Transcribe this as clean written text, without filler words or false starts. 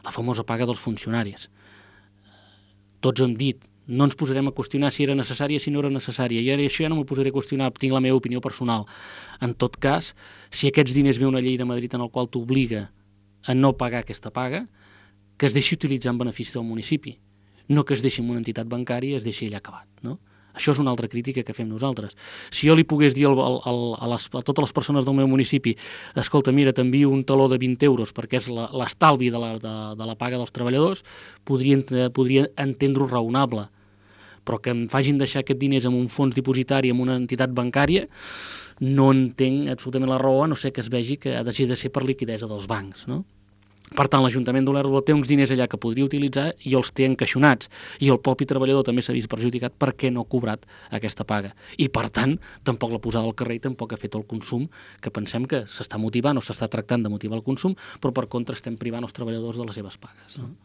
la famosa paga dels funcionaris. Tots hem dit, no ens posarem a qüestionar si era necessària, si no era necessària, i ara això ja no m'ho posaré a qüestionar, tinc la meva opinió personal. En tot cas, si aquests diners ve una llei de Madrid en el qual t'obliga a no pagar aquesta paga, que es deixi utilitzar en benefici del municipi, no que es deixi en una entitat bancària i es deixi allà acabat, no? Això és una altra crítica que fem nosaltres. Si jo li pogués dir a totes les persones del meu municipi, escolta, mira, t'envio un taló de 20 euros perquè és l'estalvi de la paga dels treballadors, podria entendre-ho raonable, però que em facin deixar aquests diners en un fons dipositari, en una entitat bancària, no entenc absolutament la raó, a no ser que es vegi que ha de ser per liquidesa dels bancs, no? Per tant, l'Ajuntament d'Olèrdola té uns diners allà que podria utilitzar i els té encaixonats. I el propi treballador també s'ha vist perjudicat perquè no ha cobrat aquesta paga. I, per tant, tampoc la posada al carrer i tampoc ha fet el consum que pensem que s'està motivant o s'està tractant de motivar el consum, però per contra estem privant els treballadors de les seves pagues. No?